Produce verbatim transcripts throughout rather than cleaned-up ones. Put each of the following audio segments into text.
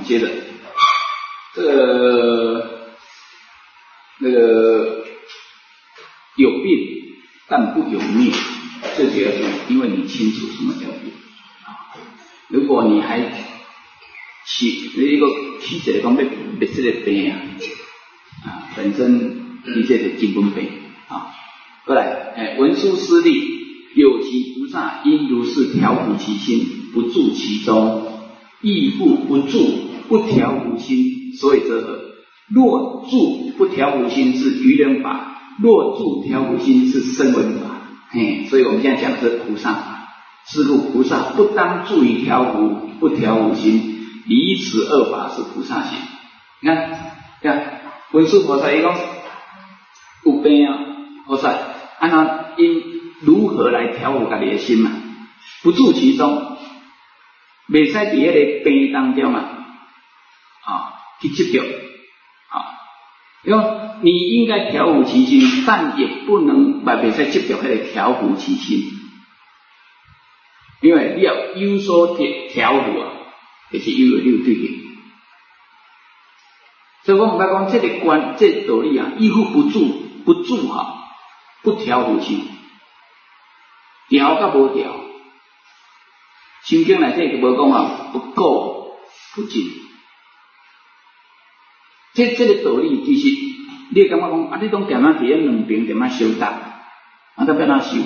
接着这个那个有病但不有灭，这就要注意，因为你清楚什么叫病啊。如果你还起一个起一个讲要灭这个病啊，啊，本身你这是基本病啊。过来，哎，文殊师利，有其菩萨应如是调伏其心，不住其中，亦复不住不调伏心，所以则何？若住不调伏心是愚人法，若住调伏心是声闻法。嘿，所以我们现在讲的是菩萨法。是故菩萨不当住于调伏，不调伏心，离此二法是菩萨行。你看，看文殊菩萨伊讲有病啊，菩萨按照因如何来调伏家己的心嘛？不住其中，袂使伫迄个病当中啊，啊去执着啊。因为你应该调伏其心，但也不能把袂使执着迄个调伏其心。因为你要有所调伏啊，就是有有对的。所以我们来讲这个观，这个道理啊，依乎不住，不住哈、啊，不调伏心，调甲无调，心经内底就无讲啊，不垢不净。这这个道理其实，你会感觉讲啊，你拢点啊伫咧两边点啊修达，啊，都要哪修？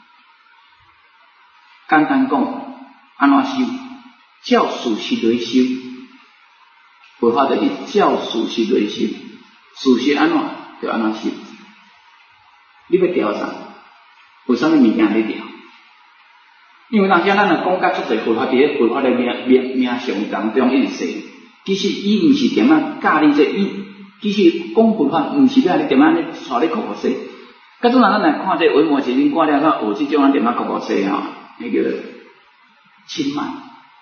简单讲，安怎修？照事实来修。佛法就是照事实来修，事实安怎就安怎修。你要调啥？有啥物物件你调？因为当时咱若讲甲足侪佛法伫咧佛法的名名名相当中一直说，其实伊毋是点啊教你这，伊其实讲佛法毋是要你点啊咧带你酷酷说。甲种人咱来看这文末时阵看了，咱学即种咱点啊酷酷说吼。那个轻慢，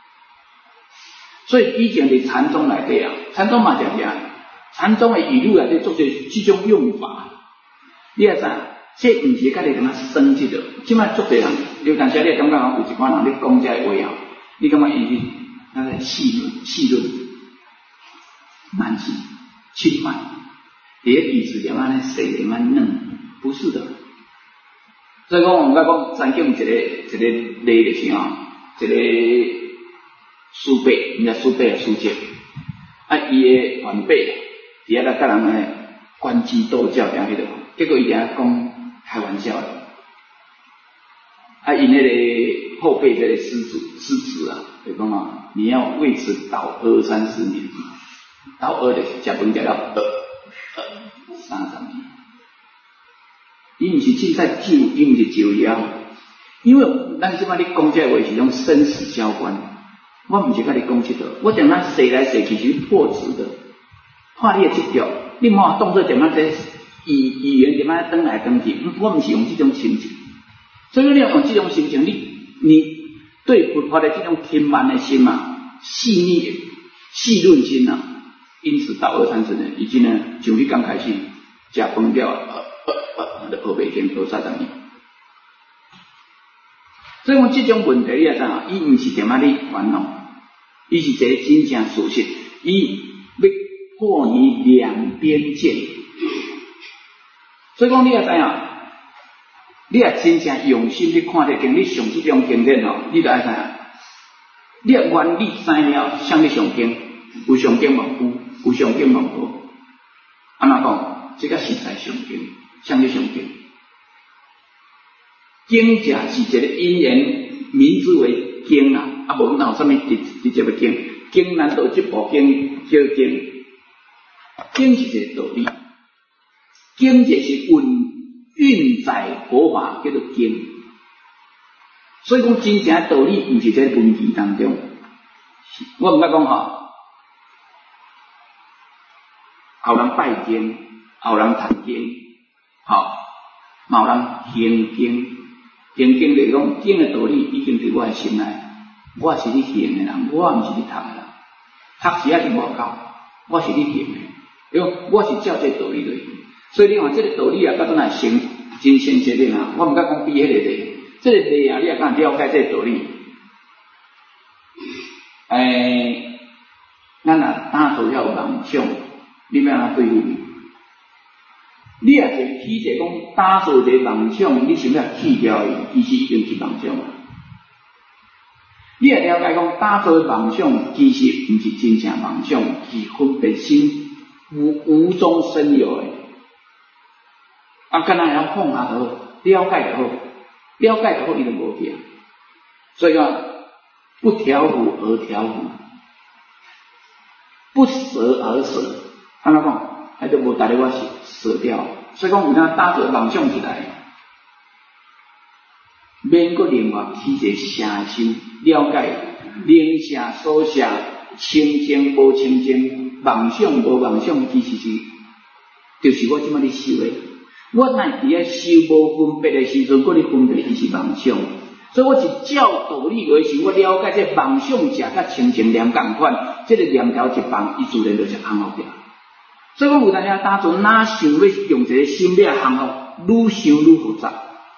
所以以前伫禅宗内底啊，禅宗嘛常常，禅宗的语录内底做些这种用法，你也知，这毋是家己感觉生气的，即摆做侪人，有当时你感觉讲有一款人咧讲这话啊，你感觉伊是那个戏论戏论，慢性轻慢，伫咧鼻子点啊咧水点啊嫩，不是的。所以讲，我们讲讲禅经一个一个例就是啊，一个师伯，人家师伯的师姐，啊，伊的晚辈，伫遐来甲人咧关机斗教这样迄个，结果伊伫遐讲开玩笑的，啊，因那个后辈这个师祖师子啊，就讲啊，你要为此倒二三十年，倒二就是食饭食到二二三十年。伊毋是凊彩酒，伊毋是酒妖，因为咱即摆咧讲这话是种生死交关，我毋是甲你讲这个，我点仔说来说去是破执的，看你的执着，你莫当作点仔这语语言点仔转来转去，我毋是用这种心情，所以你要用这种心情，你你对佛法的这种轻慢的心啊，细腻的细润心啊，因此到二三十年，已经呢，从你刚开始食饭了。就学袂经学三十年，所以讲这种问题你也知啊，伊毋是点啊你烦恼，伊是一个真正事实，伊要破你两边界。所以讲你也知啊，你也真正用心去看这经，你上这种经典哦，你就爱知啊，你也原理知了，向你上经，有上经无有，有上经无无，安怎讲？这个实在上经。向你上经，经者是一个因缘，名之为经啊，啊无哪有啥物直直接的经？经难道这部经叫经？经是一个道理，经就是运运载佛法叫做经。所以讲真正的道理，毋是在文字当中。我毋捌讲吼，后人拜经，后人读经。好，嘛有人行经，行经就是讲经的道理已经伫我的心内，我是你行的人，我毋是你读的人，读是还是外口，我是你行的，因为我是照这道理来行，所以你看这个道理啊，甲咱来成真深切的啊，我毋敢讲比迄个例，这个例啊，你也敢了解这个道理，诶、欸，咱啊相，你要安怎对付伊？你也是起者讲打造一个妄想，你想要去掉伊，其实已经是妄想了。你也了解讲打造妄想，其实毋是真正妄想，是分别心无无中生有的。啊，干那会晓放下就好，了解就好，了解就好，伊就无去。所以讲，不调伏而调伏，不舍而舍。安怎讲？迄就无达到我舍掉。所以讲，有当打造妄想起来。免阁另外起一个诚心了解，能舍所舍，清净无清净，妄想无妄想，其实是就是我即摆咧修的。我乃伫咧修无分别的时阵，搁咧分别伊是妄想，所以我是照道理为想，我了解这妄想者甲清净念共款，这个念头一放，伊自然就是安好掉。所以讲有当时打坐，哪想要用一个心力安好，愈想愈复杂。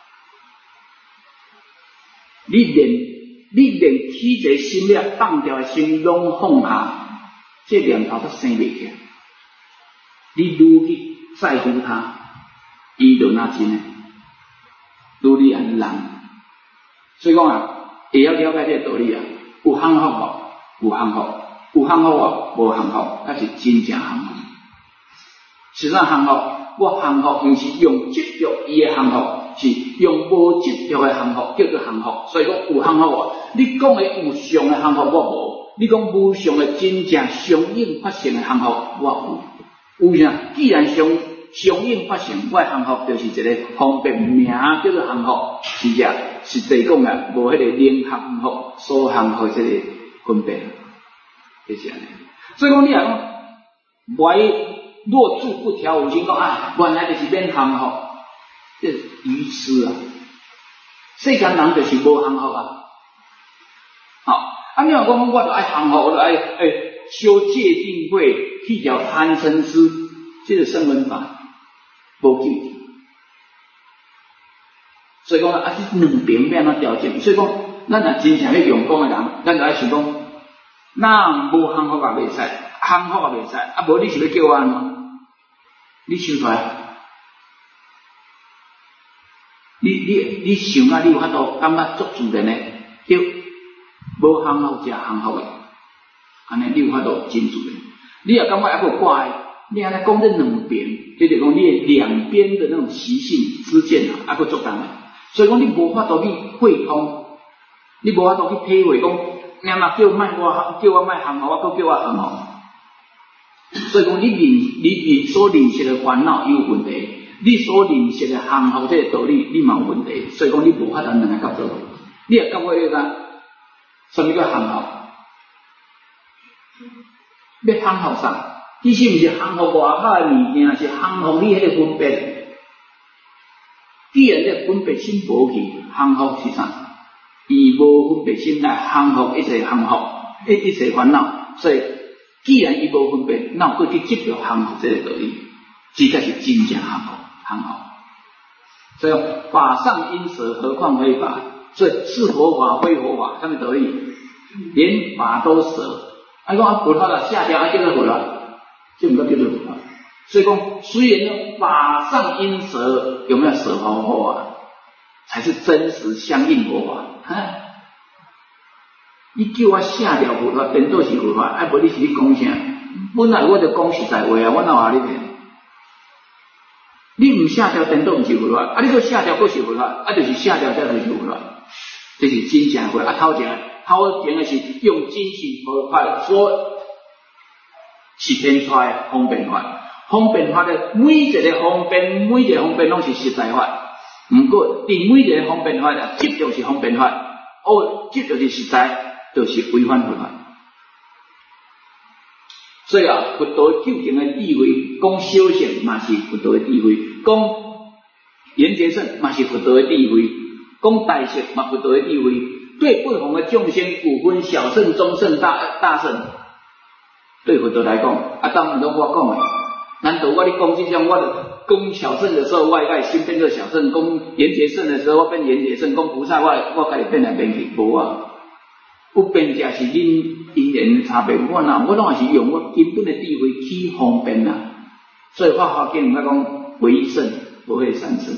你连你连起一个心力放掉的心拢放下，这念头都生袂起来。你愈去在乎它，伊就那真诶，愈你安人。所以讲啊，会晓了解这个道理啊，有幸福无？有幸福，有幸福无？无幸福，那是真正幸福。实际上幸福，我幸福毋是用执着伊诶幸福。是用无执着的幸福叫做幸福，所以讲有幸福啊！你讲的有相的幸福我无，你讲无相的真正相应发生的幸福我有。有啥？既然相相应发生，我的幸福就是一个方便名叫做幸福，是者实际讲啊，无迄个零幸福、所幸福这个分别，就是安尼。所以讲你来讲，歪若住不调，有心讲啊，原来就是免幸福。这愚痴啊！世间人就是无幸福啊！好，啊，你若讲我就爱幸福，我就爱诶修戒定慧，去掉贪嗔痴，这个声闻法无救。所以讲啊，这两边要安怎调整？所以讲，咱若真正要用功的人，咱就爱想讲，咱无幸福也袂使，幸福也袂使，啊，无你是要叫我安怎？你想出来？你你你想啊，你有法度感觉足自然诶，叫无幸福才幸福诶，安尼你有法度真自然。你也感觉还佫怪，你安尼讲这两边，就是讲你两边的那种习性之间啊，还佫足重诶。所以讲你无法度去会通，你无法度去体会讲，你若叫卖我叫我卖幸福，我佫叫我幸福。所以讲你认你你所认识的烦恼有问题。你所认识的幸福这个道理，你嘛有问题，所以讲你无法度两个搞做。你也搞我迄个，什么叫幸福？要幸福啥？其实毋是幸福外口的物件，是幸福你迄个分别。既然这分别心无去，幸福是啥？以无分别心来幸福一切幸福，一一切烦恼。所以，既然伊无分别，那我去执着幸福这个道理，这才是真正幸福。很好，所以法上因舍，何况非法？所以是佛法非佛法，什么道理？连法都舍。啊，讲啊，佛法了下掉，啊叫做佛了，就唔叫叫做佛了。所以讲，虽然法上因舍，有没有舍佛法啊？才是真实相应佛法。啊，你叫我下掉佛法，颠倒是佛法，啊，无你是你讲啥？本来我就讲实在话啊，我哪话你听？你唔下掉颠倒唔是佛法，啊！你个下掉佫是佛法，啊，就是下掉才就是佛法，这是真正佛。啊，头前头前的是用真心佛法所实现出来方便法，方便法的每一个方便，每一个方便拢是实在法。唔过，伫每一个方便法啊，执着是方便法，哦，执着是实在，就是违反佛法。所以啊，佛陀究竟的地位，讲修行嘛是佛陀的地位，讲缘觉乘嘛是佛陀的地位，讲大乘嘛佛陀的地位。对不同的众生，有分小乘、中乘、大大乘。对佛陀来讲，啊，当然拢我讲的。难道我咧讲这种，我讲小乘的时候，我爱心变做小乘；讲缘觉乘的时候，我变缘觉乘；讲菩萨，我我家己变来变去，无啊。不变者是恁因缘差别，我呐，我拢也是用我根本的智慧去方便啦。所以法华经我讲唯一圣，不会三圣。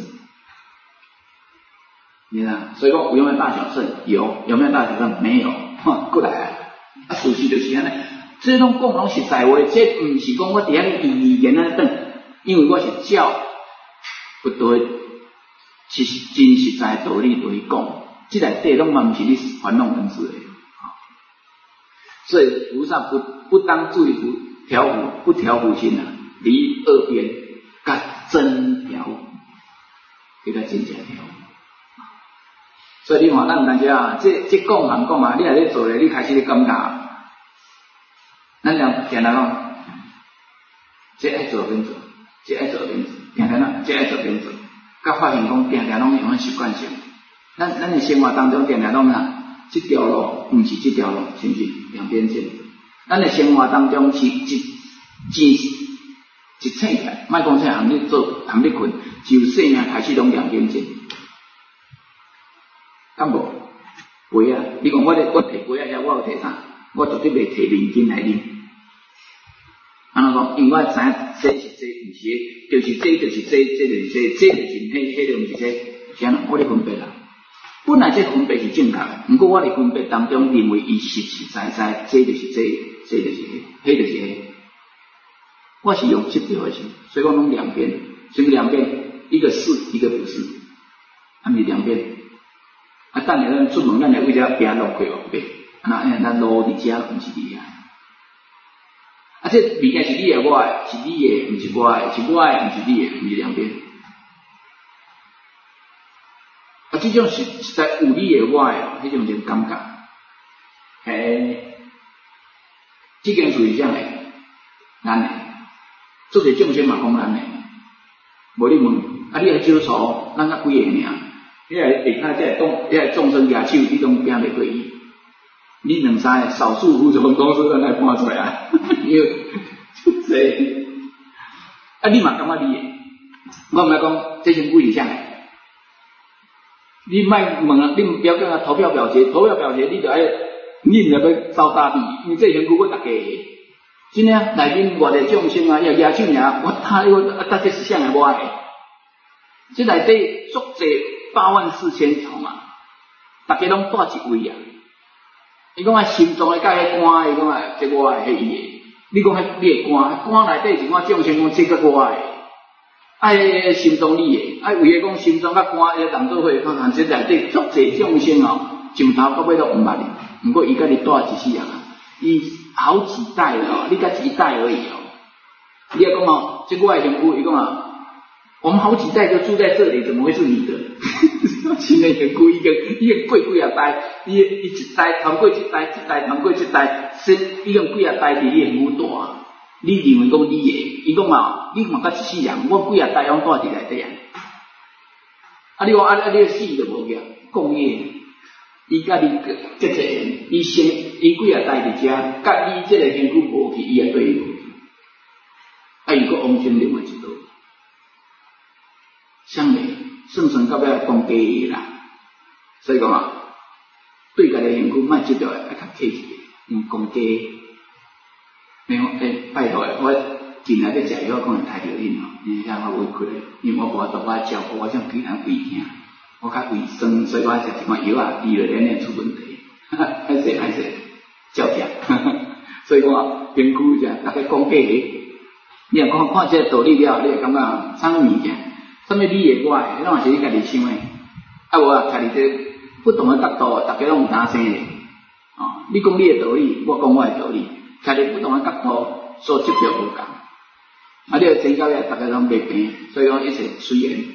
你看，所以讲有没有大小圣？有，有没有大小圣？没有。哈，过来啊，啊，事实就是安尼。这种讲拢实在话，这唔是讲我伫遐语言啊等，因为我是照不对，是真实在道理对讲，这内底拢嘛唔是你玩弄文字的。所以菩萨不不当注意不调伏，不调伏心啊，离二边，甲真调，给他真正调。所以你看，咱大家啊，这这讲行讲啊，你也咧做咧，你开始咧感觉。咱讲定来讲，这爱做边做，这爱做边做，定定啦，这爱做边做，甲发现讲定定拢用习惯性。咱咱的生活当中定定拢啊，这条路唔是这条路，是不是两边线？咱的生活当中是一真一醒起来，莫讲说含你做含你困，就细命开始拢两边线。敢无？杯啊！你讲我咧，我摕杯啊，遐我有摕啥？我绝对袂摕面巾来啉。安怎讲？因为我知影这是这，毋是，就是这，就是这，这就是这，这就是迄，迄就毋是这。是安怎？我咧分别啦。本来这分别是正确的，不过我咧分别当中认为伊实实在在，这就是这，这就是迄，迄就是迄。我是用这条的是，所以我拢两边，什么两边？一个是，一个不是，还没两边。啊，等下咱出门，咱来为了行路过后边，那因为咱路伫遮，毋是伫遐。啊，这物件是你的，我的，是你的，毋是我的，是我的，毋是你的，毋是两边。啊，这种是实在有你的我的，迄种就感觉。诶，这件属于啥个？咱的，做者众生嘛讲咱的，无你问，啊，你来少数，咱才几个尔？你来下骹这众，这众生举手，你拢拼袂过伊。你两三个少数服从公司咱来搬出来啊，因为这，啊，你嘛感觉你的，我毋来讲，这先几是啥？你莫问啊，你不要讲啊，投票表决，投票表决，你就爱，你唔要要扫大地，因为这先句我大家的，真诶，内面偌个众生啊，要举手尔，我他我啊，大家是啥个我的？这内底足济八万四千重啊，大家拢带一位啊。伊讲啊，心脏诶，甲迄肝，伊讲啊，这我诶，迄伊诶。你讲迄你诶肝，肝内底是我众生讲这个我诶，啊，迄心脏你诶，啊，为个讲心脏甲肝迄人做伙，看看这内底足济众生哦，从头到尾都毋捌哩。毋过伊甲你带一世人啊，伊好几代了哦，你甲一代而已哦。你要讲哦，这我诶兄弟，伊讲啊。我们好几代就住在这里，怎么会是你的？现在很故意个，一个贵贵啊代，一一一代传过一代，一代传过一代，生一个贵啊代伫你母大，你认为讲你的？伊讲嘛，你嘛甲一世人，我贵啊代拢带伫内底啊。啊，你讲啊啊，你死就无个，讲业，伊甲你结结，伊生伊贵啊代伫遮，甲你这个身躯无去，伊也对伊无去。啊，伊个往生另外一道。相袂算算到尾讲假啦，所以讲啊，对家己身躯莫执着诶，爱较客气，毋讲假。你讲诶，拜托诶，我进来咧食药，可能太着恁哦，你遐我委屈诶，因为我无度我照顾，我想其他胃疼，我较胃酸，所以我食一款药啊，医了连连出问题，歹势歹势，照食。所以讲啊，身躯者大家讲假诶，你若看看这道理了，你会感觉啥物件？什么你的我的，迄拢是你家己想的。啊，无啊，家己这不同的角度，大家拢有打生的。哦，你讲你的道理，我讲我的道理，家己不同的角度所执着无共。啊，你要真到咧，大家拢袂平，所以讲一切随缘，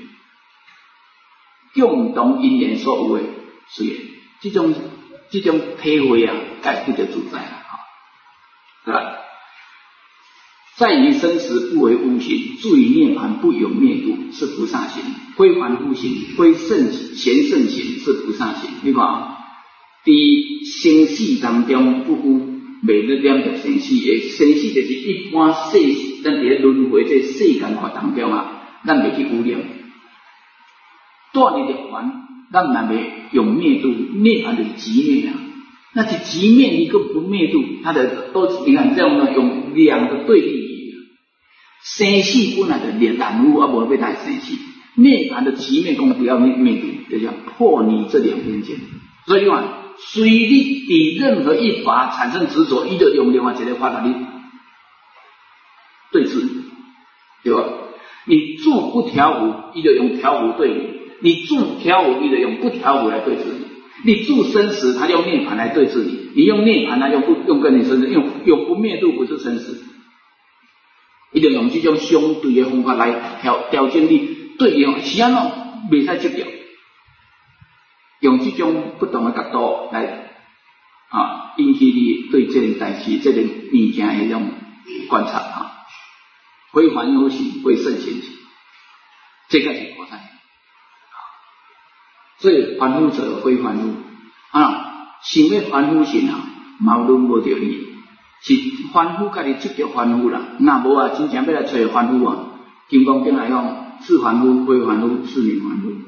共同因缘所有的随缘，这种这种体会啊，才不得自在啦，哈，对吧？在于生死不为无形，住于涅槃不有灭度，是菩萨行；非凡夫行，非圣贤圣行，是菩萨行。你看，在生死当中不污，袂咧念着生死的，生死就是一般世，咱伫咧轮回这世间法当中啊，咱袂去污染。断你的烦，咱嘛袂用灭度，涅槃就是极灭啊。 那是极灭力跟不灭度，它的都你看这样呢，用两个对立语，生死本来就连染污，啊无要带生死。涅槃的极灭功不要灭灭度，就叫破你这两边间。所以你看，随你对任何一法产生执着，伊就用另外一个法来你对治，对吧？你住不调伏，伊就用调伏对你；你住调伏，伊就用不调伏来对治你。你住生死，他用涅槃来对治你；你用涅槃，他用不用跟你生死，用用不灭度不是生死，伊就用这种相对的方法来调调整你对应，是安怎袂使执着，用这种不同的角度来啊引起你对这件代志、这件物件的那种观察啊。非凡有行，非圣贤行，这个是菩萨。所以凡夫者非凡夫啊，想要凡夫行啊，矛盾无着理，是凡夫家己执着凡夫啦。那无啊，真正要来找凡夫啊，金刚经来讲，是凡夫，非凡夫，是名凡夫。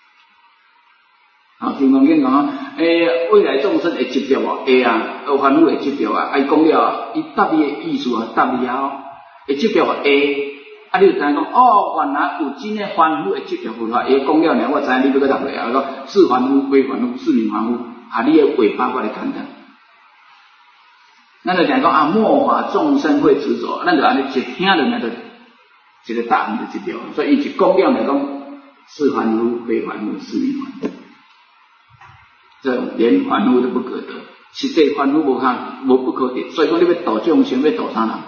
啊，金刚经讲，诶，未来众生会执着啊，会啊，有凡夫会执着啊，伊讲了，伊答你的意思啊，答你啊。会执着会，啊！你就知影讲哦，原来有真诶凡夫会执着佛法。伊讲了呢，我知影你要搁答落啊，讲是凡夫非凡夫，是名凡夫。啊，你诶尾巴我来看看。咱就讲讲啊，末法众生会执着，咱就安尼一听落来就一个答案就知道。所以伊一讲了来讲是凡夫非凡夫，是名凡夫。这连凡夫都不可得，实际凡夫无看无不可得。所以讲你要度众生，要度啥人？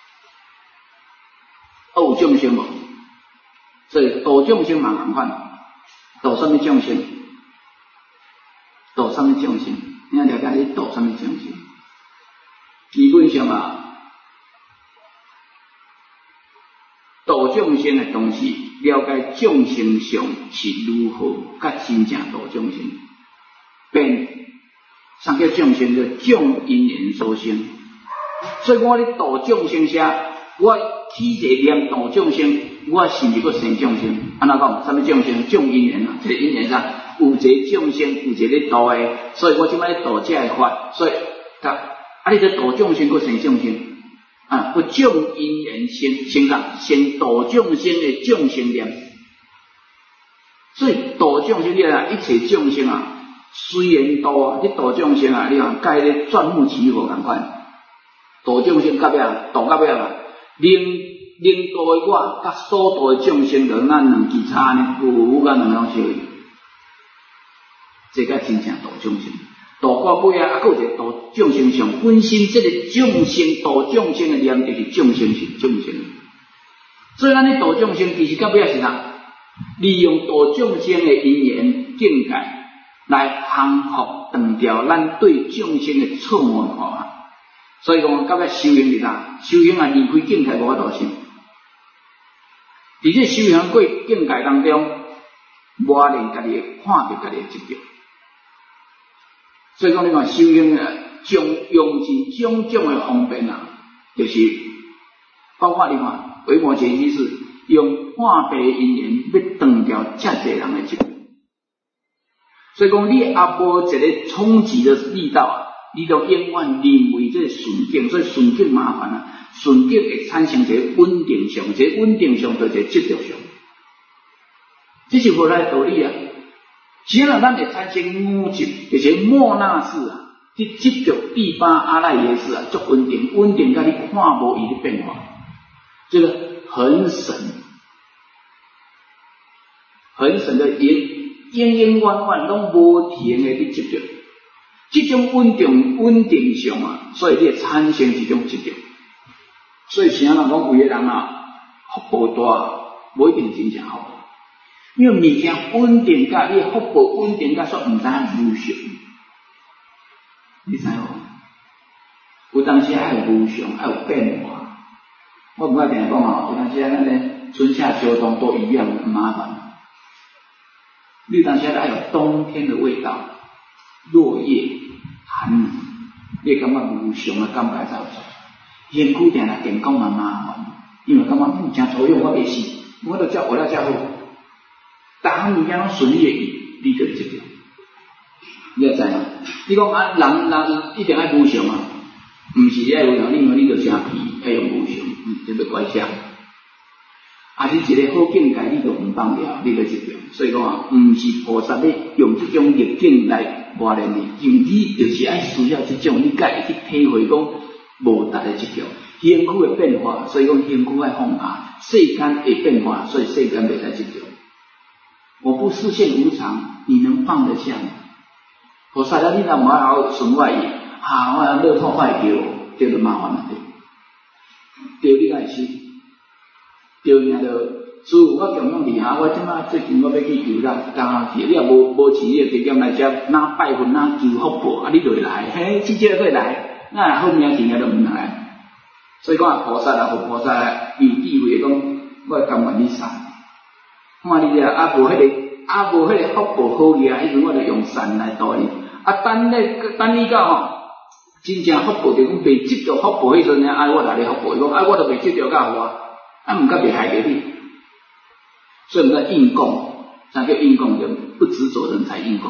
有众生无，所以度众生嘛同款，度什么众生？度什么众生？你要了解你度什么众生？基本上啊，度众生的东西，了解众生上是如何，甲真正度众生，变啥叫众生？叫众因缘所生。所以我咧度众生时，我起一个念度众生，我是毋是个生众生？安怎讲？什么众生？众因缘啊！这个因缘上有一个众生，有一个咧度的，所以我即摆咧度这个法，所以啊，你这度众生个生众生啊，不众因缘先先讲，先度众生的众生念。所以度众生你啊，一切众生啊，虽然度啊，你度众生啊，你看甲迄个钻木取火同款，度众生到尾啊，度到尾啊。能能度的我，甲所度的众生，就咱两支差呢，有有甲两样相异。这个真正度众生，度到尾啊，啊，还有一个度众生上本身，这个众生度众生的念就是众生是众生。所以咱咧度众生，其实到尾是啥？利用度众生的因缘境界来降伏断掉咱对众生的错误看法。所以讲，到尾修行是啥？修行啊，离开境界无法度修。伫这修行过境界当中，磨练家己看到家己的执着。所以讲，你看修行啊，将用尽种种的方便啊，就是包括你看，维摩诘居士用化悲因缘要断掉遮侪人的执着。所以讲，你阿无一个冲击的力道啊。你就永远认为这顺境，所以顺境麻烦啊。顺境会产生一个稳定上，这个稳定上就一个执着上，这是无来道理啊。只要咱会产生五执，就是莫那识啊，去执着第八阿赖耶识啊，足稳定，稳定甲你看无伊的变化，这个很神，很神的因因因缘缘拢无停的去执着。这种稳定稳定上啊，所以你会产生这种执着。所以像人讲，有个人啊，福报大，无一定真正福报，因为物件稳定甲你福报稳定甲说唔知影无常，你知无？有当时爱有无常，爱有变化。我唔爱定讲哦，有当时咱咧春夏秋冬都一样，很麻烦。你有当时爱有冬天的味道。落叶寒冷，你感觉无常的感觉才有出。身躯定来健康嘛麻烦，因为感觉物件作用我袂死，我都照学了照好。逐项物件拢顺利的，你就会执着。 你会知影？你讲啊，人人一定爱无常啊，毋是爱无常，你讲你着成皮爱用无常，嗯，就要怪啥？啊，你一个好境界，你着毋放了，你着执着。所以讲啊，毋是菩萨咧用这种逆境来磨练你，因为你就是爱需要这种，你才会去体会讲无达的执着。身躯的变化，所以讲身躯爱放下；世间的变化，所以世间袂使执着。我不视现无常，你能放得下吗？菩萨啊，你若无好顺我意，啊，我乐透坏掉，这就麻烦了。对，你爱死，对尔就。所以我强勇厉害，我即马最近我要去游览，刚去，你也无无钱，你就直接来遮，哪拜佛哪求福报，啊，你就会来，嘿，至少会来，那好名钱也都唔来。所以讲菩萨啊，佛菩萨有智慧讲，我甘愿你善，看你啊，啊无迄个，啊无迄个福报好嘢，迄阵我就用善来度你。啊，等咧，等你到吼，真正福报就讲袂执着福报迄阵呢，啊我来你福报，伊讲啊我就袂执着甲我，啊毋甲袂害着你。所以我们在应供，啥叫应供？就不执着人才应供。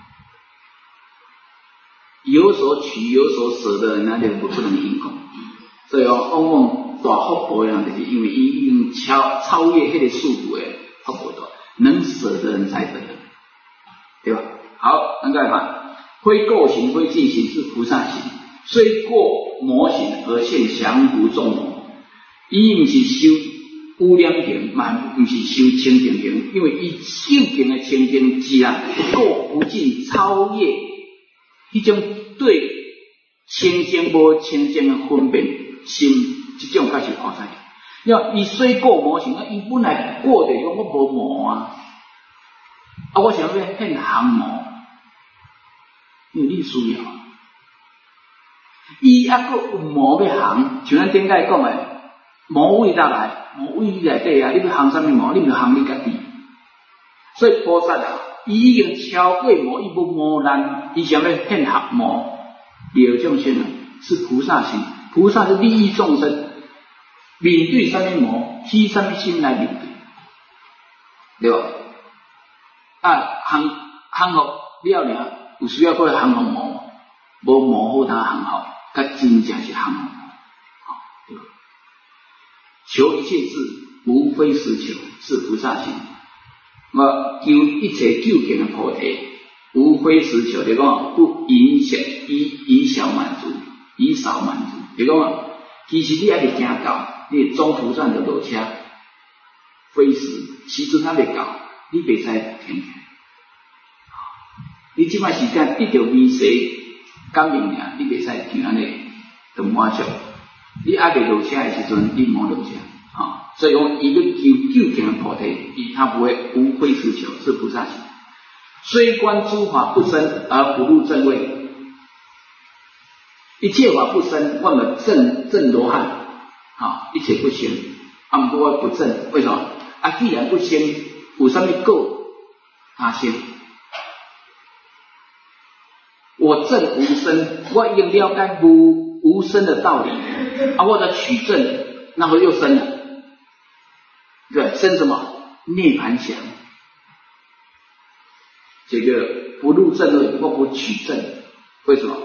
有所取有所舍的人，那就不能应供。所以哦，往往大福报样，就是因为伊已经超超越迄个束缚的福报多，能舍的人才得，对吧？好，咱再看，非垢行非净行是菩萨行，虽过魔行而现降伏众魔，伊毋是修污染行，嘛毋是修清净行，因为伊修行的清净之啊，不过不尽超越迄种对清净无清净的分辨心，这种才是菩萨。要伊虽过魔行，伊本来过的讲我无魔啊，啊我想要现行魔，因为你需要，伊还佫有魔要行，像咱顶解讲的。魔位哪来？魔位内底啊！你要行什么魔？你唔行你家己。所以菩萨啊，伊已经超过魔，伊无魔难，伊想要现行魔。有众生啊，是菩萨行。菩萨是利益众生，面对什么魔，起什么心来面对，对吧？啊，行行学了呢，有需要过行学魔，无魔好他行学，甲真正是行学。求一切事，无非实求，是菩萨行。我求一切究竟的菩提，无非实求，就讲不影响，以以小满足，以少满足。就讲其实你还没行到，你中途站就落车，非实，时阵还没到，你袂使停。你即摆时间得到美食感应尔，你袂使停安尼，就满足。你还未落车的时阵，你莫落车啊！所以讲，伊要求究竟的菩提，伊他不会无非实求，是菩萨行。虽观诸法不生而不入正位，一切法不生，我们正正罗汉啊，一切不生，啊，不过不正，为什么？啊，既然不生，有什么垢他生？我正无生，我已经了解无。无生的道理啊，或者取证，那么又生了，对，生什么？涅盘想，这个不入正位，或不取证，为什么？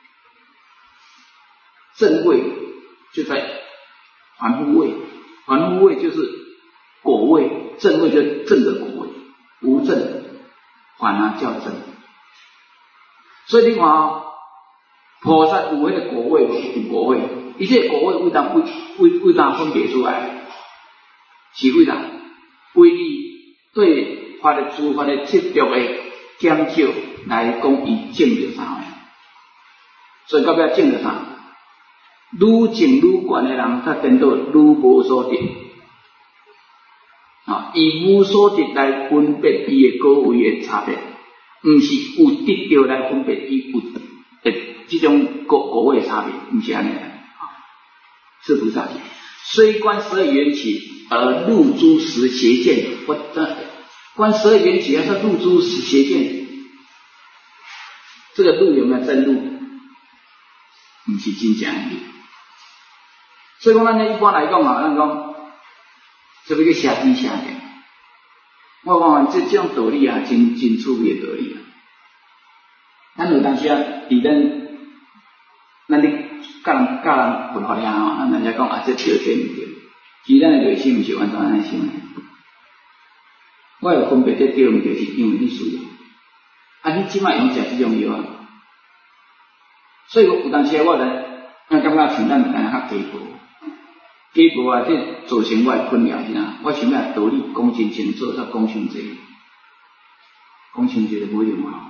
正位就在凡夫位，凡夫位就是果位，正位就正的果位，无正反而叫正，所以你看哦。菩萨有迄个果位，有果位，伊这果位为当为为为当分别出来，是为哪？为你对法律诸法的执着的减少来讲，伊证着啥？所以到尾证着啥？愈证愈悬的人，他颠倒愈无所得啊！以无所得来分别伊的果位的差别，毋是有得着来分别伊有诶。这种果果位差别，不是安尼的，是菩萨行。虽观十二缘起而入诸十邪见，我观十二缘起还是入诸十邪见？这个入有没有真入？不是真正的。所以讲，咱一般来讲啊，咱讲这个下低下点，我讲这这种道理啊，真真趣味的道理啊。咱当时啊，伫咱咱咧教人教人文化了吼，咱人家讲啊，这对这毋对，其实咱的内心毋是完全安尼想的。我有分别这对毋对，是因为你需要。啊，你即摆用食即种药啊，所以我有当时我咧，我感觉像咱人较假步，假步啊，这造成我的困扰是哪？我想要道理讲真清楚，才讲伤济，讲伤济就无用啊。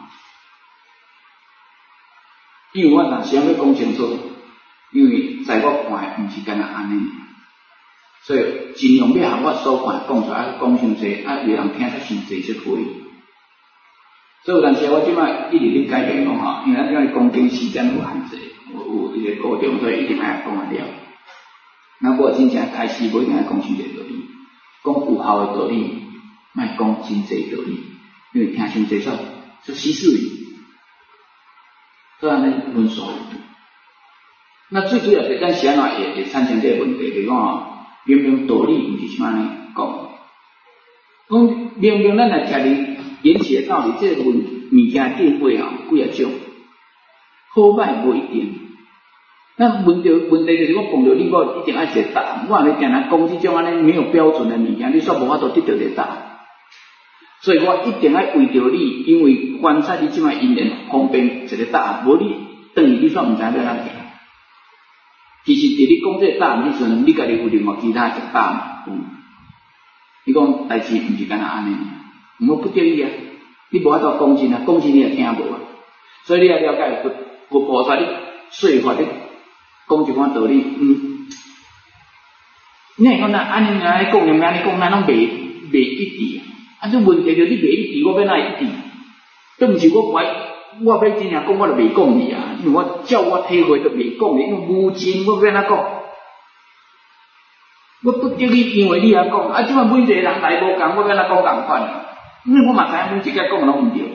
因为我当时要讲清楚，因为在我看毋是干那安尼，所以尽量要把我所看讲出来，讲伤济，啊，有人听较伤济才可以。所以有阵时我即摆一直咧改变讲吼，因为咱因为讲经时间有限制，有有一个固定，所以一定爱讲啊了。那我真正开始无一定爱讲伤济道理，讲有效的道理，莫讲真济道理，因为听伤济煞就稀释语。所以安尼论述。那最主要是咱是安怎会会产生这个问题，就是讲吼，明明道理毋是像安尼讲，讲明明咱来吃哩引起的道理，这个物物件定位吼几啊种，好歹无一定。那问题问题就是我碰到你，我一定爱一个答案。我咧定来讲这种安尼没有标准的物件，你煞无法度得到这个答案。所以我一定要为着你，因为观察你即摆因缘方便一个答案，无你等于你煞毋知要哪行。其实伫你讲这个答案迄阵，你家己有另外其他一个答案。嗯，你讲代志毋是干那安尼，毋好不得已啊！你无法度讲真啊，讲真你也听无啊。所以你要了解佛佛菩萨你说法你讲一款道理，嗯，你係講嗱，安尼安尼講，又安尼講，咱攏袂袂一致。啊，這問題就是你袂一致，我要哪一致？都毋是我怪，我要真正講，我就袂講你啊，因為我照我體會就袂講你，因為無真，我要哪講？我不叫你，因為你也講，啊，即擺每一個人來無共，我要哪講共款？因為我嘛知影每一個講攏毋對。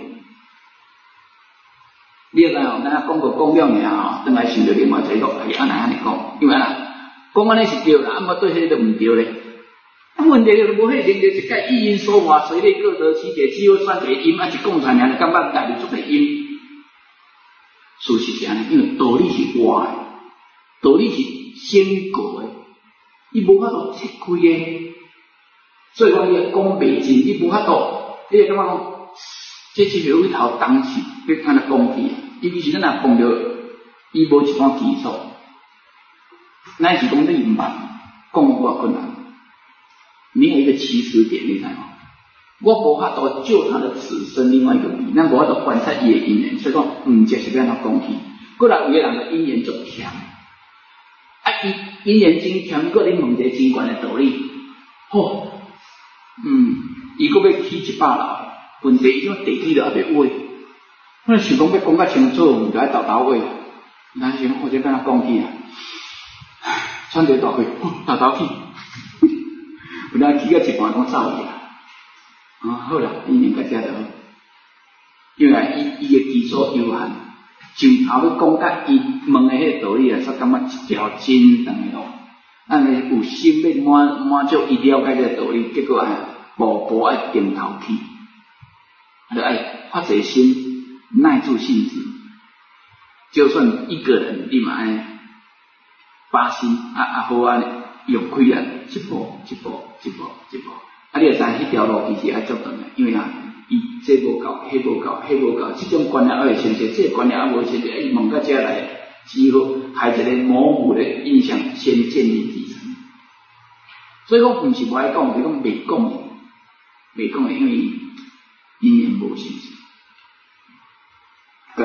你知影，咱講過講了爾吼，等來想到另外一個係安尼安尼講，因為安那講安尼是對啦，啊，毋對迄個就毋對咧。啊，問題就是無迄個一概一因說法，隨類各得其解，只有算一個因，啊，一講出來，就感覺帶入足個因。事實是安尼，因為道理是活的，道理是先過的，伊無法度切開的。所以講伊講袂盡，伊無法度，你會感覺講，這是有一頭東西，要看他講起，尤其是咱若碰到伊無一款基礎，乃是講你毋捌講我困難。沒有一個起始點，你知道嗎？我無法度就他的此生另外一個比，咱無法度觀察伊的因緣，所以講毋接是要安怎講起。過來有個人的因緣足強，啊，伊因緣真強，過你問一個真懸的道理，吼，嗯，伊閣要起一百樓，問題伊種地基就還袂穩，我想講要講較清楚，毋就愛倒倒位，咱想我就跟他講起啊，穿着倒去，倒倒去。有當起個一半講走去啊，啊好啦，因緣較遮就好，因為伊伊個基礎有限，上頭要講甲伊問的迄個道理啊，煞感覺一條真長的路，咱個有心要滿滿足伊了解這個道理，結果啊步步愛點頭去，就愛發一心耐住性子，就算一個人你嘛愛發心啊啊好安尼。用開啊，一步一步一步一步，啊！你會知迄條路其實愛足長嘅，因為啊，伊這無夠，迄無夠，迄無夠，這種觀念愛先設，這個觀念愛無先設，伊問到遮來，只好害一個模糊的印象先建立基礎。所以講毋是無愛講，是講未講，未講嘅，因為因緣無性質。對，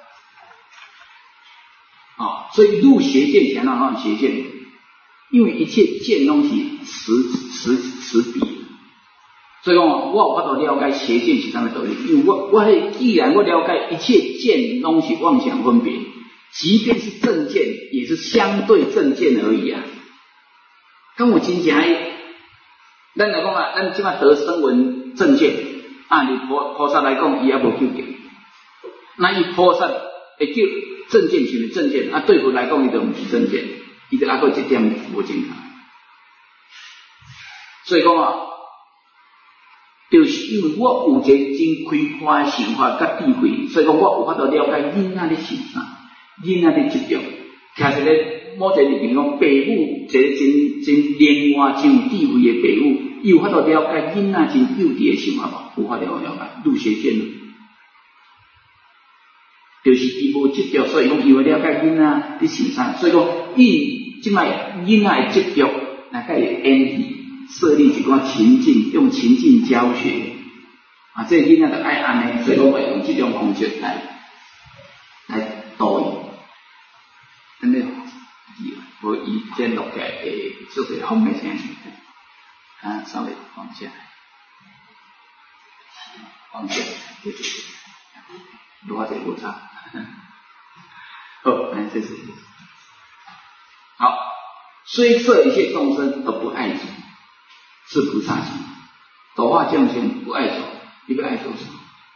哦，所以入邪見前啊，邪見。因為一切見東西實實實彼，所以講我有法度了解邪見是啥物道理。因為我我係既然我了解一切見東西妄想分別，即便是正見，也是相對正見而已啊。咁我真正係，咱來講啊，咱即擺得聲聞正見，按你菩菩薩來講，伊也無究竟。那伊菩薩會叫正見是正見，啊對佛來講，伊就唔是正見。伊就阿個一點無正確，所以講啊， 就是因为我有一个真开阔的想法甲智慧，所以讲我有法度了解囡仔咧想啥，囡仔咧执着，其实咧某一个里面讲，父母一个真真另外真有智慧的父母，伊有法度了解囡仔真幼稚的想法无？有法度了解，入学见了，就是伊无执着，所以讲伊会了解囡仔咧想啥，所以讲伊即摆囡仔的执着，那个演戏。设立一个情境，用情境教学啊，这囡仔就爱安尼，所以我会用这种方式来来导引，真的，我以前录起来诶，就是风的声啊，稍微放下来，放下来，对对对，录下这无差，好，来这是好，虽设一切众生而不爱主。是菩萨行，度化众生不爱走，你要爱做什么？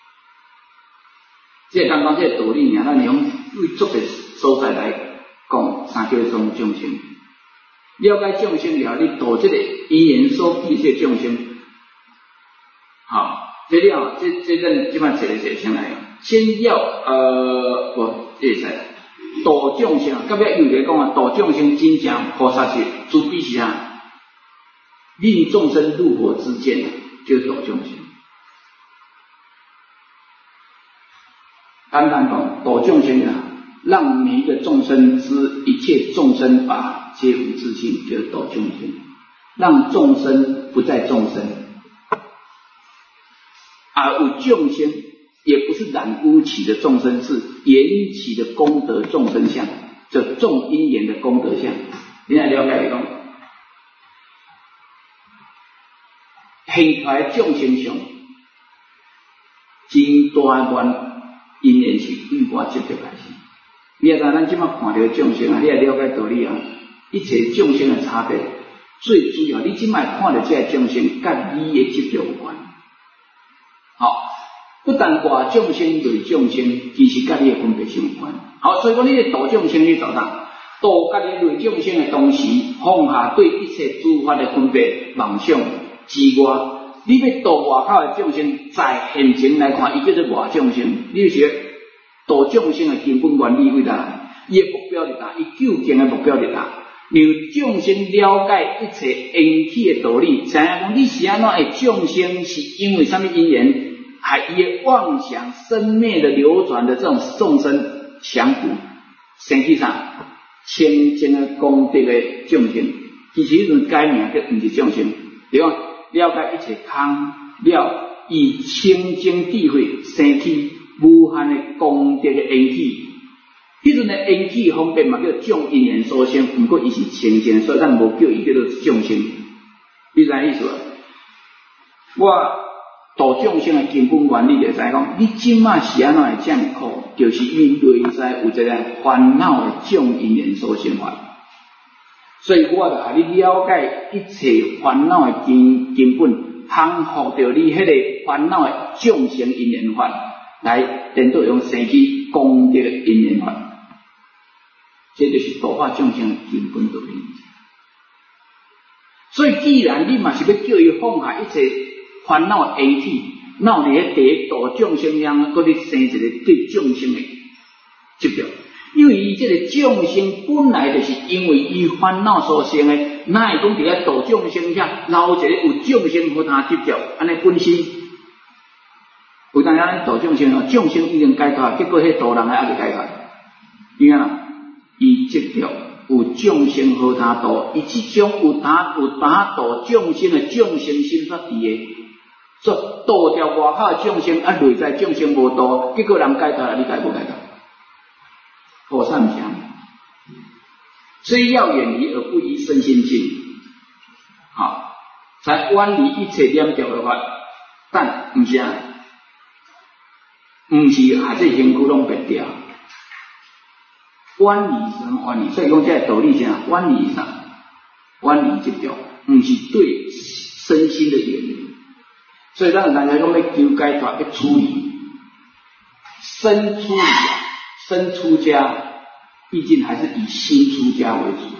这刚刚这个道理呢，咱用为足个所在来讲，三叫种众生。了解众生了，你度这个因缘所必这众生，好，这了，这这阵即摆找来找先来，先要呃，我这才度众生，到尾有咧讲啊，度众生真正菩萨是主必是啊。令众生入火之见，就是度众生。单单讲度众生啊，让每一个众生知一切众生法皆无自性，就是度众生。让众生不在众生，而无众生，也不是染污起的众生，是缘起的功德众生相，这众因缘的功德相。你来了解讲。现出来众生上，真大愿因缘是与我直接开始。你也知咱即摆看到众生啊，你也了解道理啊。一切众生的差别，最主要你即摆看到这个众生，甲你的执着有关。好，不但外众生对众生，其实甲你的分别是有关。好，所以讲你咧度众生，你做啥？度甲你类众生的同时，放下对一切诸法的分别妄想。之外，你要度外口的众生，在现前来看，伊叫做外众生。你要学度众生的根本原理为哪？伊的目标是哪？伊究竟的目标是哪？让众生了解一切缘起的道理，知影讲你是安怎会众生，是因为什么因缘，还伊的妄想生灭的流转的这种众生相苦，实际上清净的功德的众生，其实迄阵改名叫毋是众生，对吧？了解一切空了，以清净智慧生起无限的功德的缘起，迄阵的缘起方面嘛叫众因缘所生，不过伊是清净，所以咱无叫伊叫做众生。你知影意思无？我度众生的根本原理就知讲，你即马是安怎会这样苦，就是因为内在有一个烦恼的众因缘所生法。所以我就甲你了解一切烦恼的根根本，降服着你迄个烦恼的众生因缘法，来颠倒用生起功德的因缘法，这就是度化众生的根本道理。所以既然你嘛是要叫伊放下一切烦恼的缘起，那有伫第一度众生样，搁你生一个对众生的执着。因为伊这个众生本来就是因为伊烦恼所生的，哪会讲伫咧度众生遐留一个有众生和他执着，安尼本身有当咱度众生哦，众生已经解脱，结果迄度人还还未解脱，你看啦，伊执着有众生和他度，伊即种有他有他度众生的众生心所伫的，所度掉外口的众生，啊内在众生无度，结果人解脱了，你解无解脱？菩萨唔讲，虽要远离而不依身心境，好，才远离一切念掉的法，但唔是啊，唔是啊，这身躯拢别掉，远离什么远离？所以讲这个道理啥？远离啥？远离执着，唔是对身心的远离。所以咱大家讲要求解脱，要处理身处理啊。身出家，毕竟还是以心出家为主，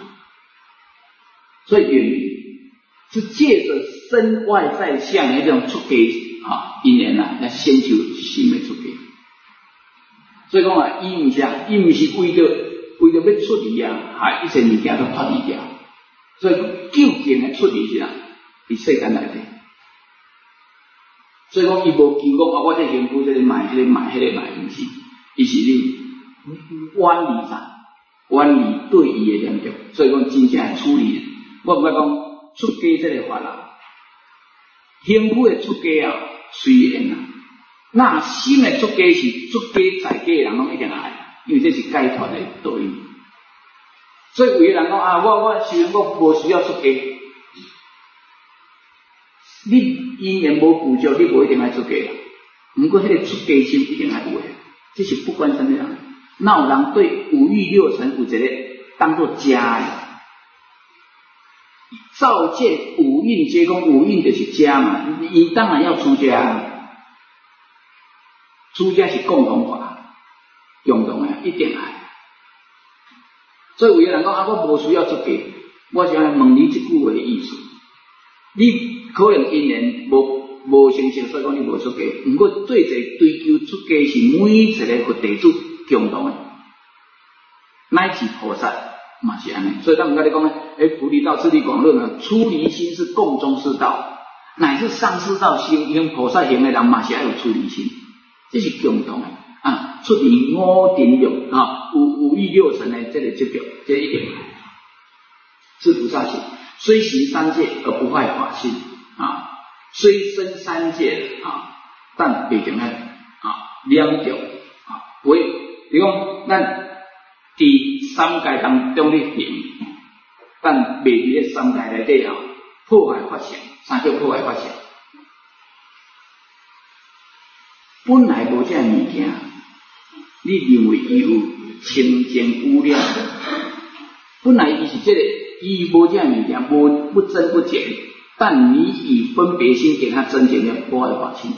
所以远离是借着身外在相的这种出给啊，因缘啊，来先求心的出家。所以讲啊，伊毋是啊，伊毋是为着为着要出离啊，啊，一切物件都脱离掉。所以究竟的出离是啊，伫世间内底。所以讲伊无求讲啊，我这幸福，这个买，这个买，迄、那个买，毋是，伊是你远离啥？远离对伊的念头。所以讲真正的处理，我毋该讲出家这个法啦，幸福的出家啊，随缘啊。那心的出家是出家在家的人拢一定爱，因为这是解脱的道理。所以有的人讲啊，我我修行我无需要出家，你因缘无具足，你无一定爱出家啦。不过迄个出家心一定爱有的，这是不管什么人。那有人对五欲六尘有一个当作家的，照见五蕴皆空，五蕴就是家嘛，伊当然要出家。出家是共同法，共同的一定爱。所以有的人讲啊，我无需要出家，我想来问你一句话的意思。你可能因缘无无成熟，所以讲你无出家。不过最侪追求出家是每一个佛弟子共同的，乃至菩萨嘛是安尼。所以咱们跟你讲呢，诶，菩提道次第广论呢，出离心是共中之道，乃至上师道行行菩萨行的人嘛是要有出离心。这是共同的啊，出离五尘六啊，五五欲六尘的这个执着，这一点是菩萨行，虽行三界而不坏法性啊，虽生三界啊，但袂定啊两着啊，为你讲咱伫三界当中咧行，但袂伫咧三界内底啊破坏法性，啥叫破坏法性？本来无这物件，你认为伊有清净污染，本来伊是这个，伊无这物件，无不增不减，但你以分别心给它增减了破坏法性。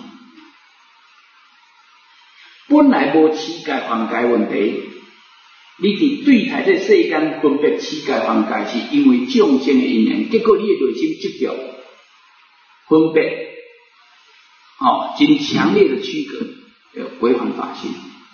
本来无世界犯戒问题，你伫对待这世间分别世界犯戒，是因为众生的因缘，结果你的内心执着分别。哦，真强烈的区隔，违反法性，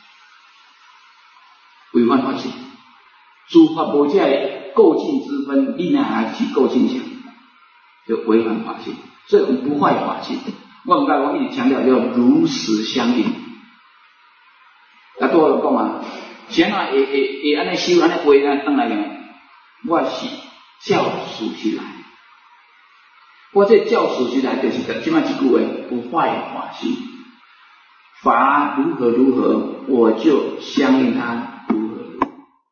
违反法性，诸法无这构境之分，你哪还是构境想，就违反法性，所以我们不坏法性。我们刚刚一直强调要如实相应。啊，多少讲啊，像啊会会会安尼修安尼话安尼当来个，我是教属起来。我这教属起来就是即摆一句话，不坏法性，法如何如何，我就相应它如何如何。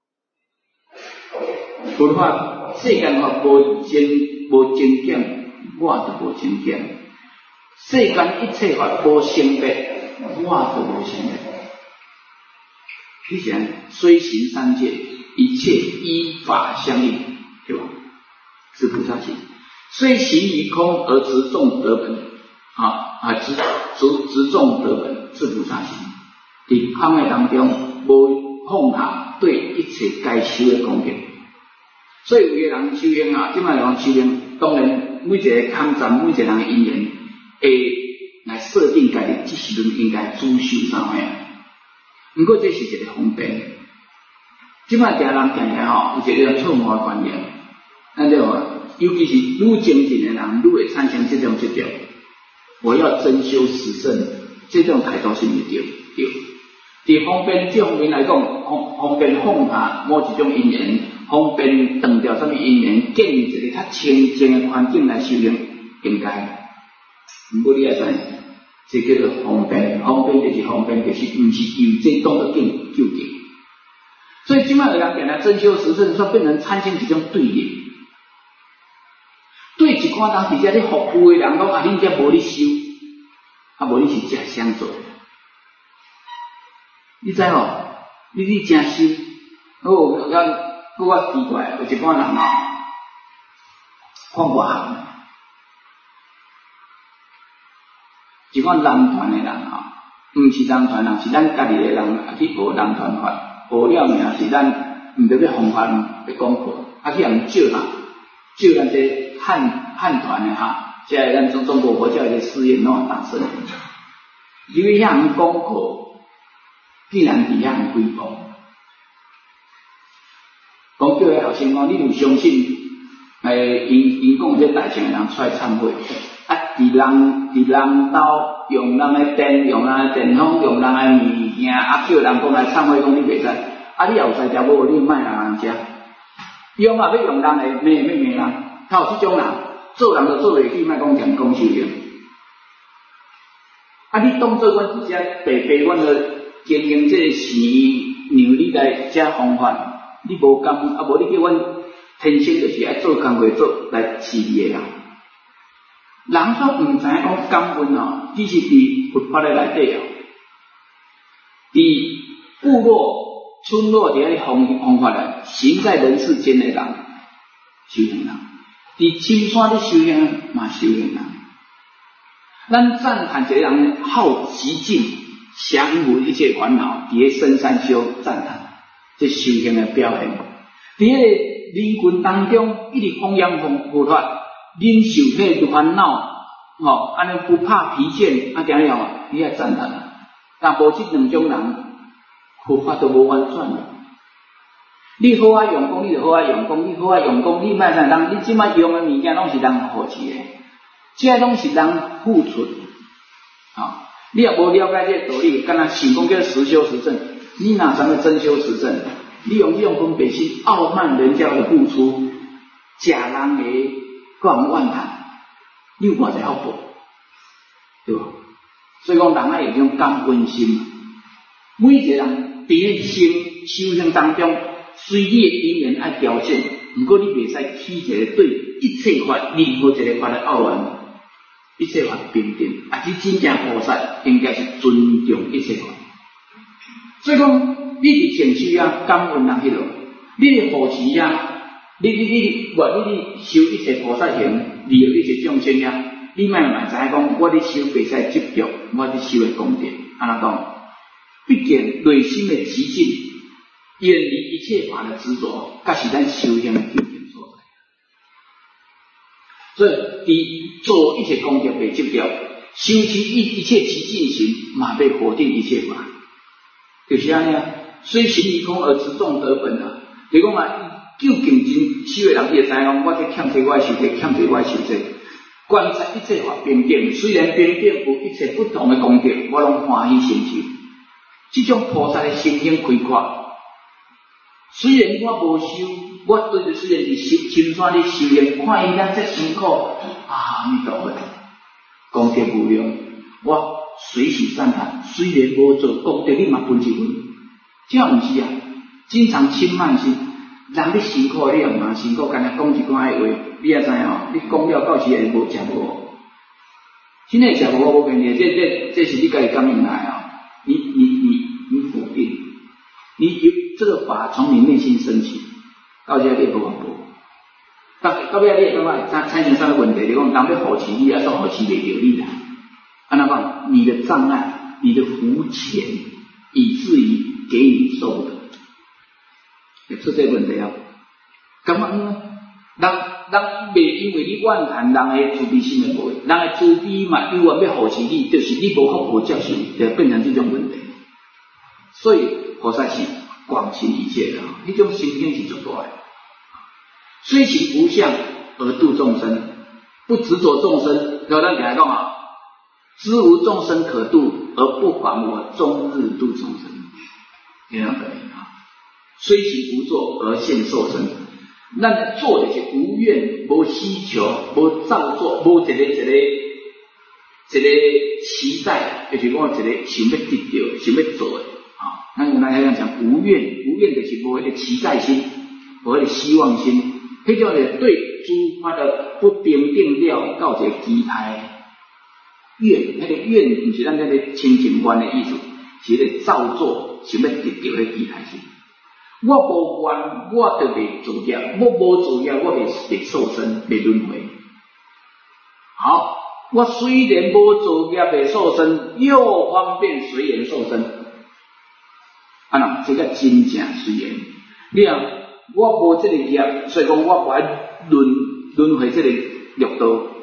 不然话，世间话无精无精简，我就无精简；世间一切法无性别，我就无性别。你想，虽行三界，一切依法相应，对吧？是菩萨行。虽行于空而执众得本，啊啊执执执众得本是菩萨行。伫空的当中无放下对一切该修的恭敬。所以有个人修行啊，即摆人修行，当然每一个空站，每一个人的因缘，会来设定家己这时阵应该主修啥物啊。不过这是一个方便。即摆定人定定吼，有一个错误的观念，咱就话。尤其是愈精进的人，愈会产生这种执着。我要真修实证，这种态度是毋对对。伫方便这方面来讲，方方便放下某一种因缘，方便断掉什么因缘，建立一个较清净的环境来修行，应该。不过你也知，这叫做方便，方便就是方便，就是毋是由这当作境究竟。所以今麦有人讲来真修实证，说变成产生一种对立。对一寡人伫遮咧服务的人讲啊，恁遮无咧修，啊无你是假相做，你知无？你你真修，哦，咱搁较奇怪，有一寡人哦，看外行，一寡男团的人哦，毋是男团人，是咱家己的人去学男团法，学了名是咱毋得要弘法要讲课，啊去人借啦，借咱这。汉汉团的哈， 即个咱中中国佛教的事业拢诞生。因为遐人功课，竟然伫遐人规模，讲叫个学生讲，你有相信？诶，因因讲这大乘的人出来忏悔，啊，伫人伫人兜用人的电，用人的电筒，用人的物件，啊，叫人讲来忏悔，讲你袂使，啊，你也有才调无，你莫让人食。用嘛要用人的，骂要骂人，他有这种人，做人就做袂起，莫讲讲讲修行。啊，你当做阮直接白白阮的经营这个生意，让你来这方法，你无甘，啊无你叫阮。天生就是爱做工课做来事业的啊！人说唔知影讲感恩哦，其实伫佛法的内底哦，伫部落、村落伫遐方方法咧，行在人世间的人，修行人；伫深山咧修行嘛，修行人。咱赞叹一个人好极尽，降伏一切烦恼，伫迄深山修赞叹，这修行的表现。伫迄个人群当中，一直弘扬佛佛法，忍受迄个烦恼，吼，安尼不怕疲倦，啊，点样？你也赞叹啦。但无这两种人，佛法都无完全啦。你好啊用功，你就好啊用功；你好啊用功，你莫啥人，你即摆用的物件拢是人付起的，这拢是人付出。啊，你也无了解这个道理，敢若想讲叫实修实证，你哪什么真修实证？你用这种分别心傲慢人家的付出，假人的讲万谈，你有偌济福报，对吧？所以讲人爱有这种感恩心，每一个人伫一生修行当中，随你的因缘爱调整，不过你袂使起一个对一切法任何一个法的傲慢，一切法平等，啊，这真正菩萨应该是尊重一切法。所以讲。你伫情绪啊，感恩人迄落，你伫护持啊，你你你，我你你修一切菩萨行，利益一切众生啊，你莫嘛知影讲，我伫修袂使执着，我伫修的功德，安怎讲？毕竟内心的极静，远离一切法的执着，才是咱修行的究竟所在。所以，伫做一切功德袂执着，修持一一切极静行，嘛要否定一切法，就是安尼啊。虽行于空而执众得本啊！你讲啊，究竟真修的人，伊会知影讲，我这欠这我修这，欠这我修这。观察一切法平等，虽然平等有一切不同的功德，我拢欢喜成就。这种菩萨的心境开阔，虽然我无修，我对着虽然是修深山的修行，看伊咱这辛苦，啊，阿弥陀佛，功德无量，我随喜赞叹。虽然无做功德，你嘛分一分。这样不是啊，经常轻慢心，人你辛苦，你也唔通辛苦，干那讲一句爱话，你也知哦，你讲了到时会无食无，真诶食无无问题，这这这是你家己感应来啊，你你你你否定，你有这个法从你内心升起，到时你无法无，到到尾你会感觉产产生啥问题？你讲人要护持你，还是护持袂着你啦？安怎讲？你的障碍，你的肤浅，以至于给你受的，有出这问题啊？咁啊，人人袂因为你怨叹人的慈悲心的无，人的慈悲嘛，有缘要护持你，就是你无福无接受，就变成这种问题。所以菩萨是广行一切的，那种心境是足大的。虽行无相而度众生，不执着众生，有咱讲讲啊，知无众生可度，而不妨我终日度众生。这样可以啊，虽行无作而现受身，咱做的是无愿、无希求、无造作、无一个一个一个期待，就是讲一个想要得到、想要做的啊。咱跟大家讲无愿，无愿就是无一个期待心，无一个希望心，迄种是对诸法的不平等了，到一个期待愿，那个愿不是咱这个清净观的意思。是咧造作，想要得到迄期待心。我无愿，我就袂作业；我无作业，我袂袂受生，袂轮回。好，我虽然无作业袂受生，又方便随缘受生。啊喏，这个真正随缘。你啊，我无这个业，所以讲我无爱轮轮回这个六道，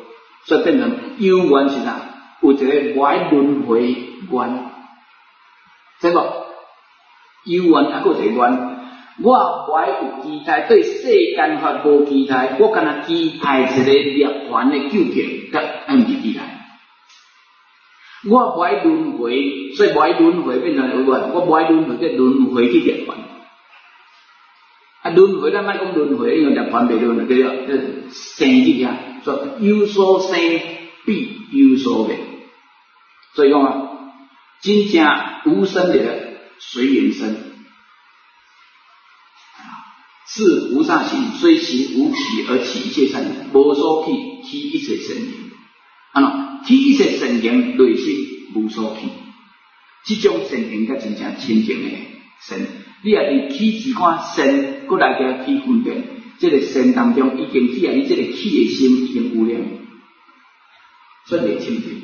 所以变成有缘是啥？有一个歪轮回缘，知无？有缘还佫有一个缘。我怀有期待，对世间法无期待，我敢若期待一个涅槃的究竟，甲毋是期待。我无爱轮回，所以无爱轮回变成有缘。我无爱轮回，即轮回去涅槃。啊，轮回咱莫讲轮回，因为涅槃袂轮回，叫做生去遐，说有所生必有所灭。所以讲啊，真正无生的随缘生。是无上行，虽行无起而起一切善行，无所起，起一切善行。啊喏，起一切善行内心无所起，这种善行才真正清净的善。你若是起一寡善，搁来加起分别，这个善当中已经起来，你这个起的心已经有了，所以袂清净。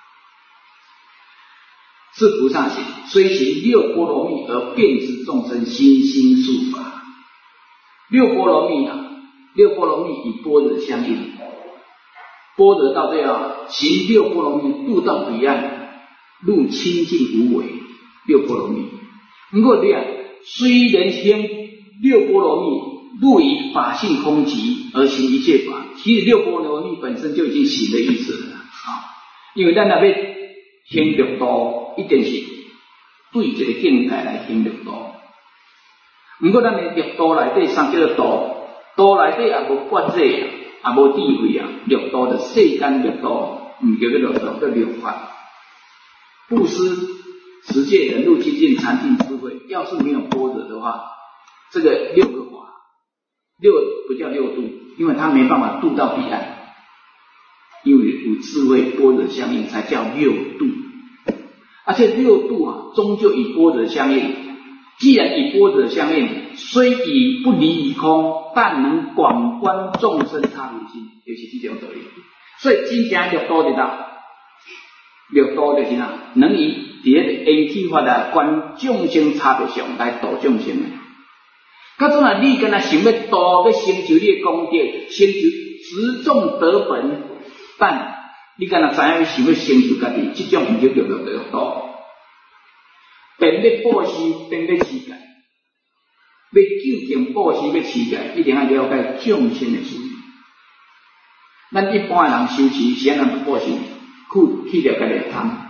是无上行，虽行六波罗蜜而遍知众生心心术法。六波罗蜜啊，六波罗蜜与般若相应，般若到最后行六波罗蜜渡到彼岸，入清净无为，六波罗蜜。不过你啊，虽然行六波罗蜜，入于法性空寂而行一切法，其实六波罗蜜本身就已经行的意思了啊。因为咱那边行六道，一定是对这个境界来行六道。不过咱的六道内底三叫做道，道内底也无觉者啊，也无智慧啊。六道的世间六道，唔叫做六道，叫六法。布施、持戒、忍辱、精进、禅定、智慧，要是没有般若的话，这个六个法，六不叫六度，因为它没办法度到彼岸。因为有智慧般若相应，才叫六度。而且六度啊，终究与般若相应。既然与般若相应，虽以不离于空，但能广观众生差别心，就是这种道理。所以真正六道的啦，六道就是哪，能以伫个缘起法来观众生差别上来度众生的。到阵啊，你敢若想要度，要成就你的功德，成就执众得本，但你敢若知影想要成就家己，这种唔叫叫做六道。便要布施，便要持戒，要究竟布施要持戒，一定要了解众生的需要。咱一般的人修持，谁人不布施？去去了家己贪，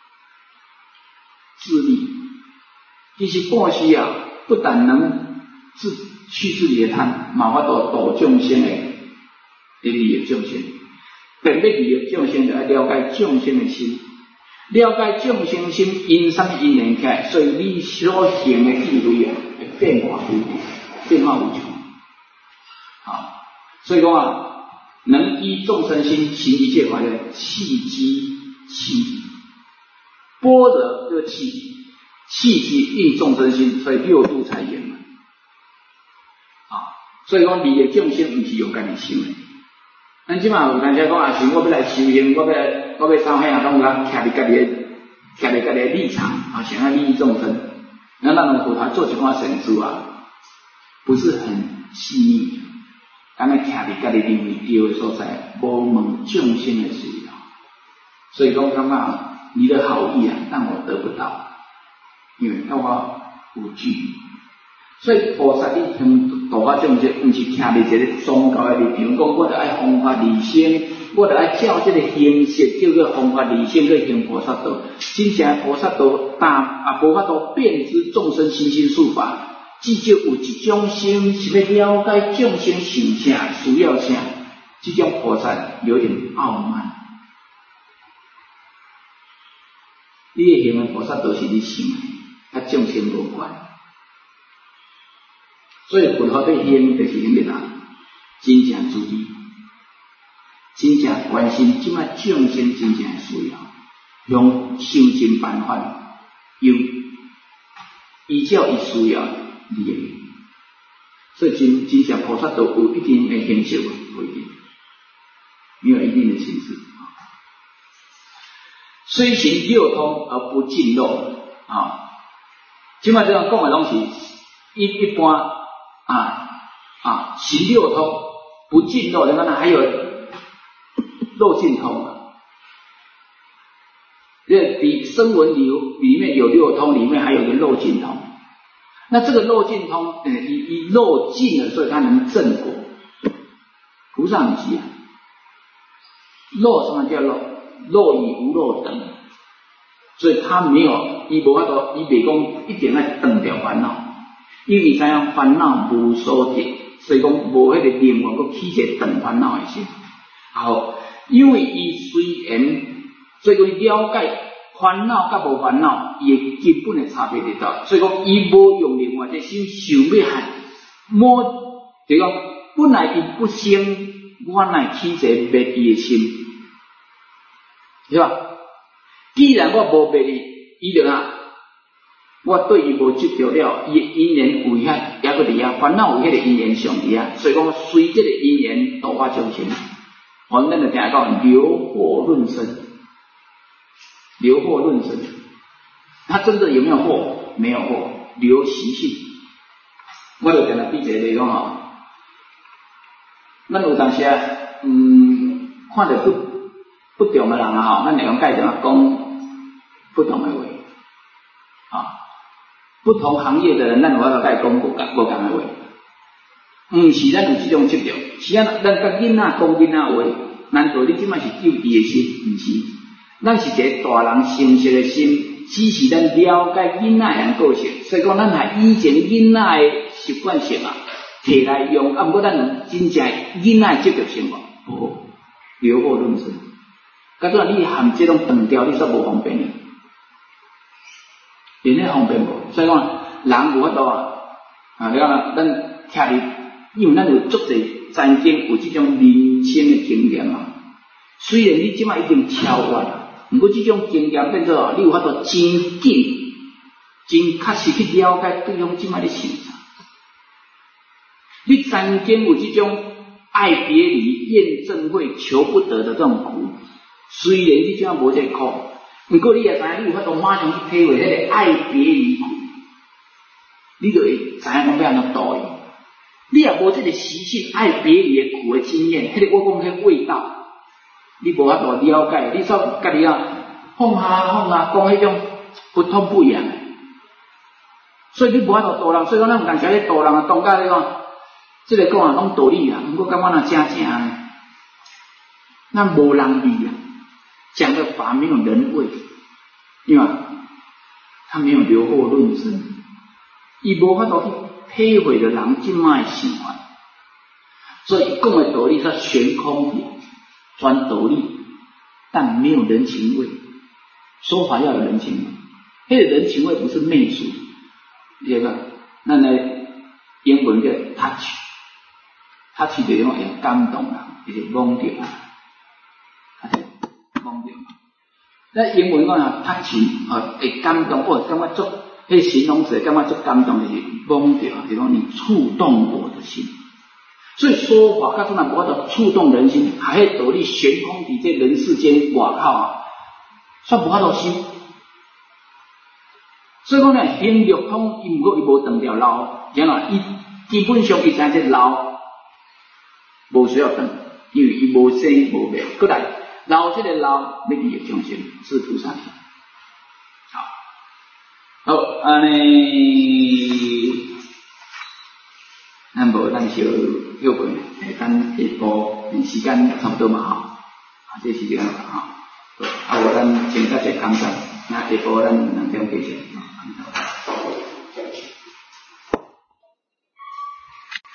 自利。其实布施啊，不但能自去自己的贪，嘛法度度众生的，利益众生。便要利益众生，就要了解众生的心。了解众生心因什么因缘起来，所以你所行的智慧啊，会变化无穷，变化无穷。好，所以讲啊，能依众生心行一切法的契机气，般若这个气契机应众生心，所以六度才圆满。啊，所以讲利益众生不是用家己想的。咱即马有人家讲啊，是我要来修行，我要来，我要烧香啊，拢讲徛伫家己的，徛伫家己的立场啊，想要利益众生。那咱们佛陀做一寡善事啊，不是很细腻，敢若徛伫家己认为对的所在，无问众生的需要。所以讲，感觉你的好意啊，但我得不到，因为跟我有距离。所以菩萨你向度化众生，毋是徛伫一个宗教的立场，讲我著爱弘法利生，我著爱照这个形式叫做弘法利生去行菩萨道。真正菩萨道但啊无法度遍知众生心心术法，至少有一种心是要了解众生想啥、需要啥，这种菩萨有点傲慢。你的行的菩萨道是你想的，甲众生无关。所以佛陀对行就是行的人，真正注意，真正关心即摆众生真正的需要，用修真办法，用依照伊需要利益。所以真真正菩萨道有一定的形式，不一定，没有一定的形式。虽行六通而不尽漏啊，即摆这样讲的东西，一一般。啊啊，行六通不尽漏，你看还有漏尽通嘛。这比声闻流里面有六通，里面还有一个漏尽通。那这个漏尽通，嗯，一一漏尽了，所以它能正果。菩萨不是啊，漏什么叫漏？漏与无漏等，所以他没有，伊无法度，伊袂讲一定要断掉烦恼，因为知影烦恼无所得，所以讲无迄个念法，佮起一个断烦恼的心。好，因为伊虽然，所以讲了解烦恼甲无烦恼，伊的根本的差别伫倒，所以讲伊无用另外一心想要害，莫就讲本来伊不生，我乃起一个灭伊的心。是吧？既然我无别你，伊就啊，我对伊无执着了，伊因缘为遐，也搁伫遐，烦恼为迄个因缘上伫遐，所以讲随这个因缘度化众生。我们就听讲流祸论生，流祸论生，他真的有没有祸？没有祸，流习性。我就跟他比一个例讲吼，咱有当时啊，嗯，看到不。不同的人啊，吼，咱来讲介绍讲不同的话，啊，不同行业的人，咱有法度甲伊讲无共无共的话，毋是咱有这种执着，是啊，咱甲囡仔讲囡仔话，难道你即摆是救伊的心？毋是，咱是一个大人成熟的心，只是咱了解囡仔样个性，所以讲咱把以前囡仔的习惯性啊，摕来用，啊，毋过咱有真正囡仔的执着性无？无，流祸论生。假如你含这种断掉，你煞无方便呢？真诶方便无？所以讲，人有法度啊，啊，你看咱徛伫，因为咱有足侪曾经有这种人生的经验啊。虽然你即摆已经超越了，不过这种经验变做你有法度真紧、真确实去了解对方即摆咧想啥。你曾经有这种爱别离、怨憎会、求不得的这种苦。虽然你这样无这苦，不过你也知影，你有法度马上去体会迄个爱别离苦，你就会知影讲要安怎度伊。你也无这个习性爱别离的苦的经验，迄、那个我讲迄个味道，你无法度了解，你说家己啊放下放下，讲迄种不痛不痒，所以你无法度度人。所以讲咱有当时咧度人啊，当甲咧讲，这个讲啊讲道理啊，不过感觉若正正呢，咱无人理啊。讲的法没有人味，对吧？他没有流祸论生，伊无法度去体会的人即摆想法，所以讲的道理是悬空的，专道理，但没有人情味。说法要有人情味，那个人情味不是媚俗，对吧？那呢，英文叫 touch，touch 就是讲会感动人，就是摸着人。那英文讲啊，touch 啊，会感动，或者感觉足，迄个形容词感觉足感动，就是摸着，就是讲你触动我的心。所以说法，告诉咱无法度触动人心，还迄道理悬空伫这人世间外口啊，煞无法度修。所以讲呢，行六通，伊毋过伊无断掉漏，然后伊基本上伊知这漏无需要断，因为伊无生无灭，过来。老这个老，要利益众生是菩萨行。好，好，安尼，咱无咱小休困，等下晡时间差不多嘛吼，啊，这时间嘛吼，啊，我咱先甲一空档，那下晡咱两点继续。